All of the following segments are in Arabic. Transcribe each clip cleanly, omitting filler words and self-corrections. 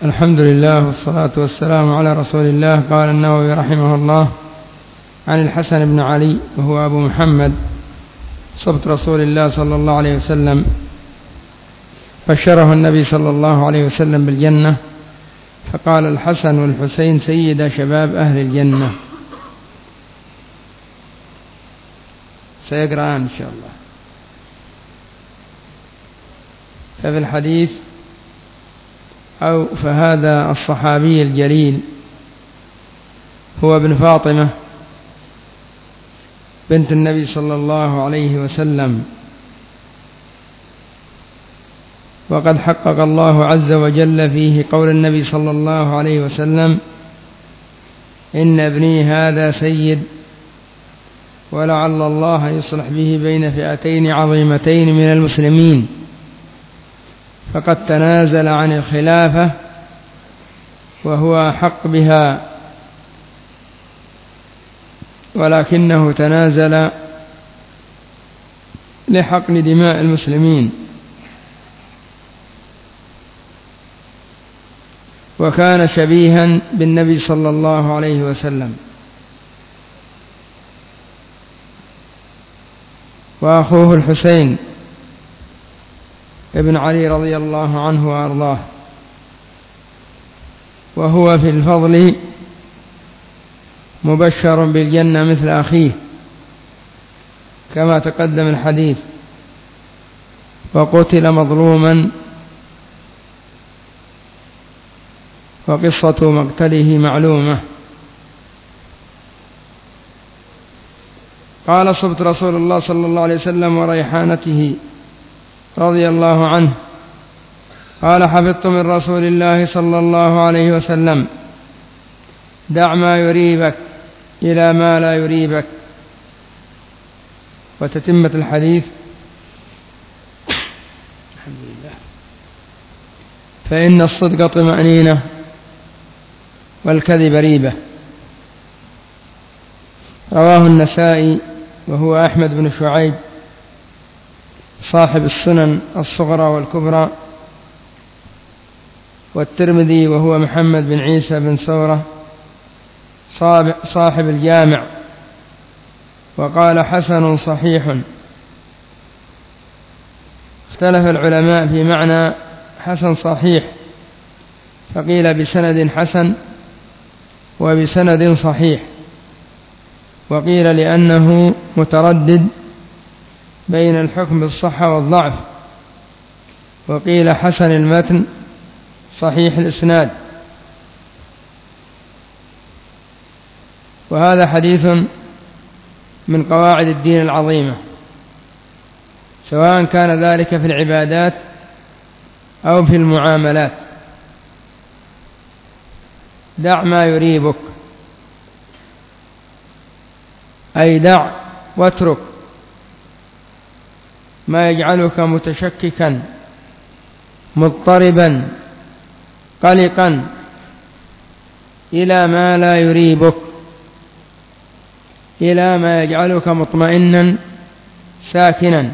الحمد لله والصلاة والسلام على رسول الله. قال النووي رحمه الله: عن الحسن بن علي وهو أبو محمد صبت رسول الله صلى الله عليه وسلم، بشره النبي صلى الله عليه وسلم بالجنة، فقال: الحسن والحسين سيد شباب أهل الجنة. سيقرأان إن شاء الله. ففي الحديث فهذا الصحابي الجليل هو ابن فاطمة بنت النبي صلى الله عليه وسلم، وقد حقق الله عز وجل فيه قول النبي صلى الله عليه وسلم: إن ابني هذا سيد، ولعل الله يصلح به بين فئتين عظيمتين من المسلمين، فقد تنازل عن الخلافة وهو أحق بها، ولكنه تنازل لحقن دماء المسلمين، وكان شبيها بالنبي صلى الله عليه وسلم. وأخوه الحسين ابن علي رضي الله عنه وأرضاه، وهو في الفضل مبشر بالجنة مثل أخيه كما تقدم الحديث، وقتل مظلوما، وقصة مقتله معلومة. قال: صبت رسول الله صلى الله عليه وسلم وريحانته رضي الله عنه. قال: حفظت من رسول الله صلى الله عليه وسلم: دع ما يريبك إلى ما لا يريبك. وتتمة الحديث: الحمد لله. فإن الصدق طمأنينة والكذب ريبة. رواه النسائي وهو أحمد بن شعيب صاحب السنن الصغرى والكبرى، والترمذي وهو محمد بن عيسى بن ثورة صاحب الجامع، وقال: حسن صحيح. اختلف العلماء في معنى حسن صحيح، فقيل بسند حسن وبسند صحيح، وقيل لأنه متردد بين الحكم بالصحة والضعف، وقيل حسن المتن صحيح الإسناد. وهذا حديث من قواعد الدين العظيمة، سواء كان ذلك في العبادات أو في المعاملات. دع ما يريبك، أي دع واترك ما يجعلك متشككا مضطربا قلقا إلى ما لا يريبك، إلى ما يجعلك مطمئنا ساكنا.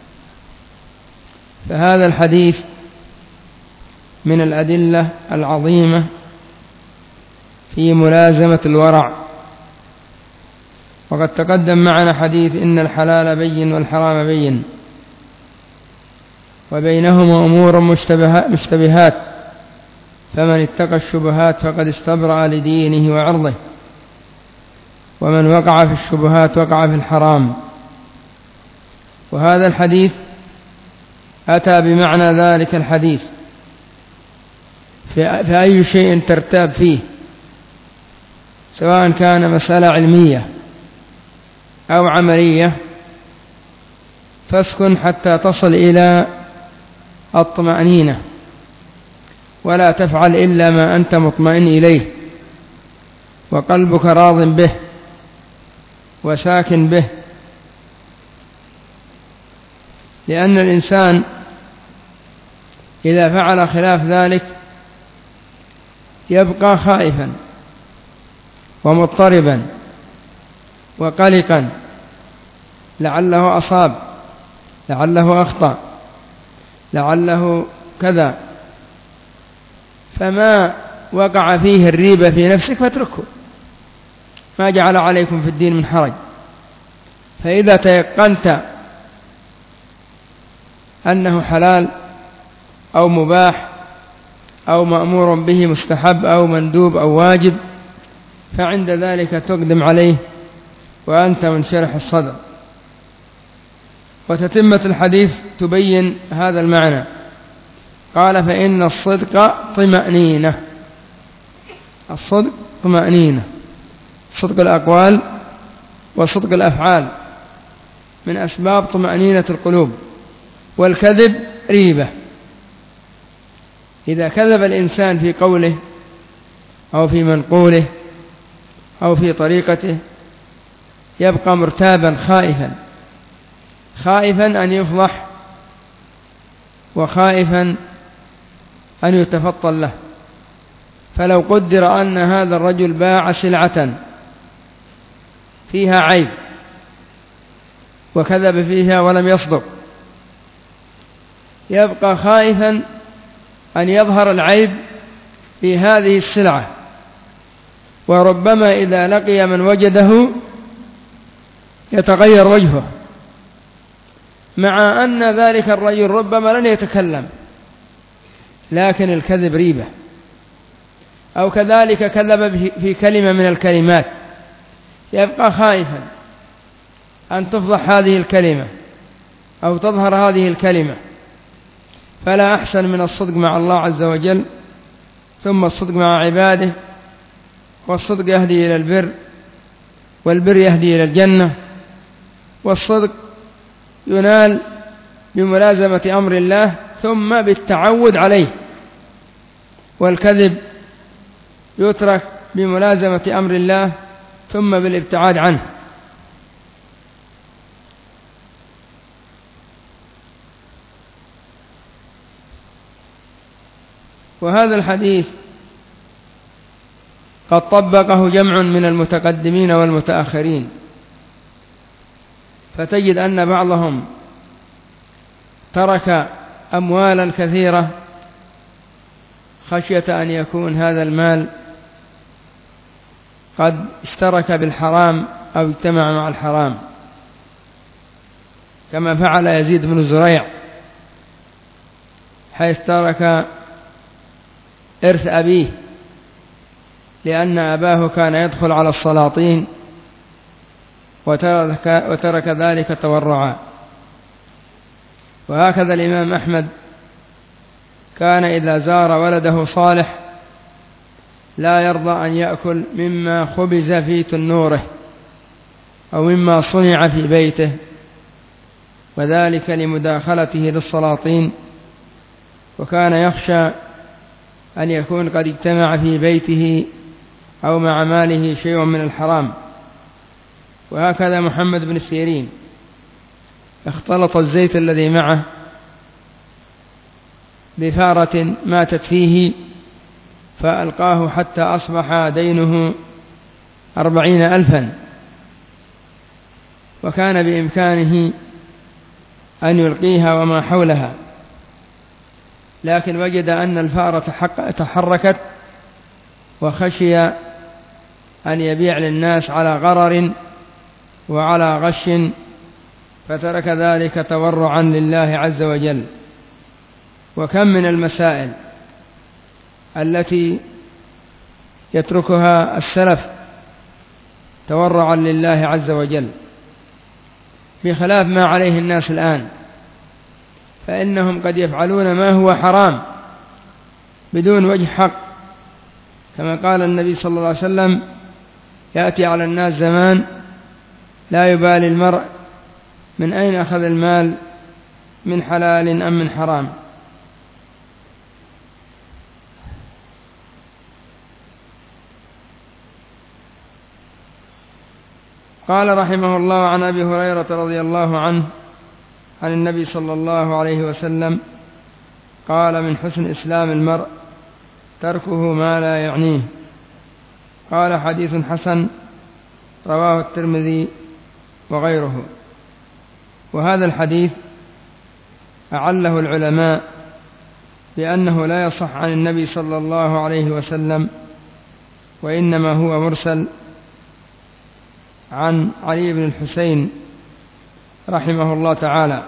فهذا الحديث من الأدلة العظيمة في ملازمة الورع. وقد تقدم معنا حديث: إن الحلال بين والحرام بين، وبينهما أمور مشتبهات، فمن اتقى الشبهات فقد استبرأ لدينه وعرضه، ومن وقع في الشبهات وقع في الحرام. وهذا الحديث أتى بمعنى ذلك الحديث في أي شيء ترتاب فيه، سواء كان مسألة علمية أو عملية، فاسكن حتى تصل إلى الطمأنينة، ولا تفعل إلا ما أنت مطمئن إليه وقلبك راض به وساكن به. لأن الإنسان إذا فعل خلاف ذلك يبقى خائفا ومضطربا وقلقا، لعله أصاب، لعله أخطأ، لعله كذا. فما وقع فيه الريبة في نفسك فاتركه، ما جعل عليكم في الدين من حرج. فإذا تيقنت أنه حلال أو مباح أو مأمور به مستحب أو مندوب أو واجب، فعند ذلك تقدم عليه وأنت منشرح الصدر. وتتمة الحديث تبين هذا المعنى. قال: فإن الصدق طمأنينة. الصدق طمأنينة، صدق الأقوال وصدق الأفعال من أسباب طمأنينة القلوب. والكذب ريبة. إذا كذب الإنسان في قوله أو في منقوله أو في طريقته يبقى مرتابا خائفا أن يفضح، وخائفا أن يتفطن له. فلو قدر أن هذا الرجل باع سلعة فيها عيب وكذب فيها ولم يصدق، يبقى خائفا أن يظهر العيب في هذه السلعة، وربما إذا لقي من وجده يتغير وجهه، مع أن ذلك الرجل ربما لن يتكلم، لكن الكذب ريبة. أو كذلك كذب في كلمة من الكلمات، يبقى خائفا أن تفضح هذه الكلمة أو تظهر هذه الكلمة. فلا أحسن من الصدق مع الله عز وجل، ثم الصدق مع عباده. والصدق يهدي إلى البر، والبر يهدي إلى الجنة. والصدق ينال بملازمة أمر الله ثم بالتعود عليه، والكذب يترك بملازمة أمر الله ثم بالابتعاد عنه. وهذا الحديث قد طبقه جمع من المتقدمين والمتأخرين، فتجد أن بعضهم ترك أموالا كثيرة خشية أن يكون هذا المال قد اشترك بالحرام أو اجتمع مع الحرام، كما فعل يزيد بن زريع، حيث ترك إرث أبيه لأن أباه كان يدخل على السلاطين، وترك ذلك تورعا. وهكذا الإمام أحمد كان إذا زار ولده صالح لا يرضى أن يأكل مما خبز في تنوره أو مما صنع في بيته، وذلك لمداخلته للسلاطين، وكان يخشى أن يكون قد اجتمع في بيته أو مع ماله شيء من الحرام. وهكذا محمد بن سيرين اختلط الزيت الذي معه بفارة ماتت فيه فألقاه حتى أصبح دينه 40,000، وكان بإمكانه أن يلقيها وما حولها، لكن وجد أن الفارة تحركت وخشي أن يبيع للناس على غرر وعلى غش، فترك ذلك تورعا لله عز وجل. وكم من المسائل التي يتركها السلف تورعا لله عز وجل، بخلاف ما عليه الناس الآن، فإنهم قد يفعلون ما هو حرام بدون وجه حق، كما قال النبي صلى الله عليه وسلم: يأتي على الناس زمان لا يبالي المرء من أين أخذ المال، من حلال أم من حرام. قال رحمه الله: عن أبي هريرة رضي الله عنه عن النبي صلى الله عليه وسلم قال: من حسن إسلام المرء تركه ما لا يعنيه. قال: حديث حسن، رواه الترمذي وغيره. وهذا الحديث أعله العلماء بأنه لا يصح عن النبي صلى الله عليه وسلم، وإنما هو مرسل عن علي بن الحسين رحمه الله تعالى.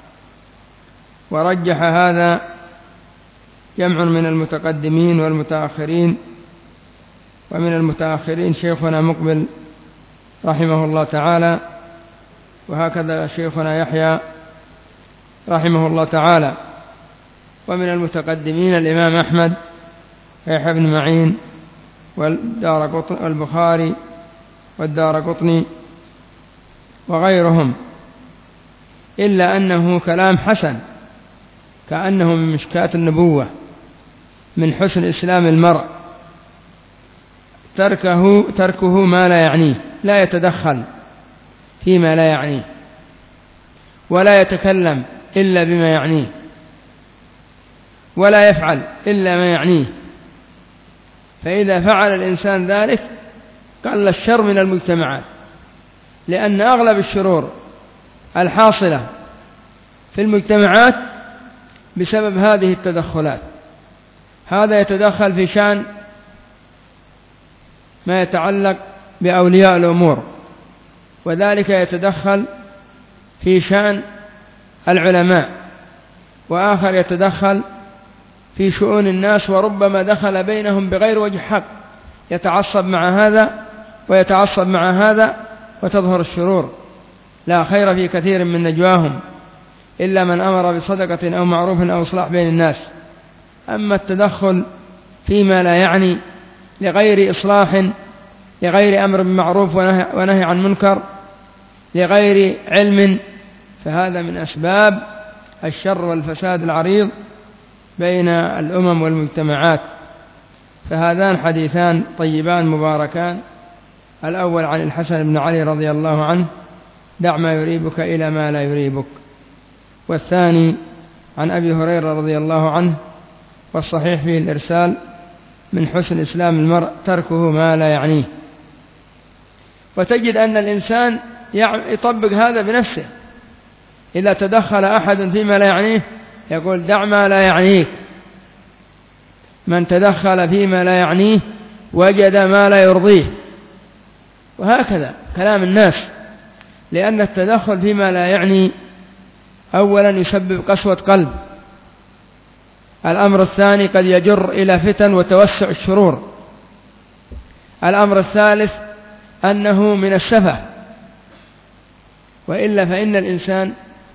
ورجح هذا جمع من المتقدمين والمتأخرين، ومن المتأخرين شيخنا مقبل رحمه الله تعالى، وهكذا شيخنا يحيى رحمه الله تعالى، ومن المتقدمين الإمام أحمد يحيى بن معين والبخاري والدارقطني وغيرهم، إلا أنه كلام حسن كأنه من مشكاة النبوة، من حسن إسلام المرء تركه ما لا يعنيه، لا يتدخل فيما لا يعنيه، ولا يتكلم إلا بما يعنيه، ولا يفعل إلا ما يعنيه. فإذا فعل الإنسان ذلك قل الشر من المجتمعات، لأن أغلب الشرور الحاصلة في المجتمعات بسبب هذه التدخلات. هذا يتدخل في شأن ما يتعلق بأولياء الأمور، وذلك يتدخل في شأن العلماء، وآخر يتدخل في شؤون الناس، وربما دخل بينهم بغير وجه حق، يتعصب مع هذا ويتعصب مع هذا، وتظهر الشرور. لا خير في كثير من نجواهم إلا من أمر بصدقة أو معروف أو إصلاح بين الناس. أما التدخل فيما لا يعني لغير إصلاح، لغير أمر بمعروف ونهي عن منكر، لغير علم، فهذا من أسباب الشر والفساد العريض بين الأمم والمجتمعات. فهذان حديثان طيبان مباركان، الأول عن الحسن بن علي رضي الله عنه: دع ما يريبك إلى ما لا يريبك. والثاني عن أبي هريرة رضي الله عنه، والصحيح فيه الإرسال: من حسن إسلام المرء تركه ما لا يعنيه. وتجد أن الإنسان يطبق هذا بنفسه، إذا تدخل أحد فيما لا يعنيه يقول: دع ما لا يعنيك. من تدخل فيما لا يعنيه وجد ما لا يرضيه. وهكذا كلام الناس، لأن التدخل فيما لا يعني أولا يسبب قسوة قلب، الأمر الثاني قد يجر إلى فتن وتوسع الشرور، الأمر الثالث أنه من السفه، وإلا فإن الإنسان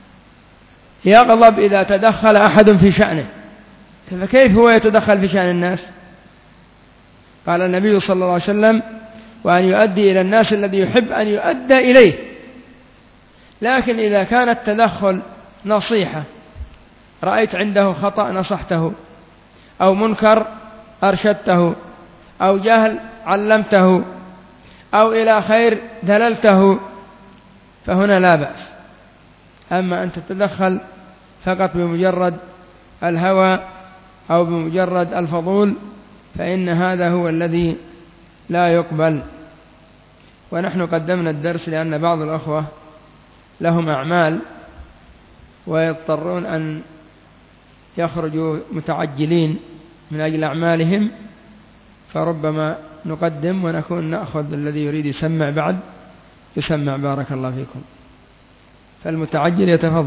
يغضب إذا تدخل أحد في شأنه، فكيف هو يتدخل في شأن الناس؟ قال النبي صلى الله عليه وسلم: وأن يؤدي إلى الناس الذي يحب أن يؤدى إليه. لكن إذا كان التدخل نصيحة، رأيت عنده خطأ نصحته، أو منكر أرشدته، أو جهل علمته، أو إلى خير دللته، فهنا لا بأس. أما أن تتدخل فقط بمجرد الهوى أو بمجرد الفضول، فإن هذا هو الذي لا يقبل. ونحن قدمنا الدرس لأن بعض الأخوة لهم أعمال ويضطرون أن يخرجوا متعجلين من أجل أعمالهم، فربما نقدم ونكون نأخذ الذي يريد يسمع بعد يسمع. بارك الله فيكم. فالمتعجل يتفضل.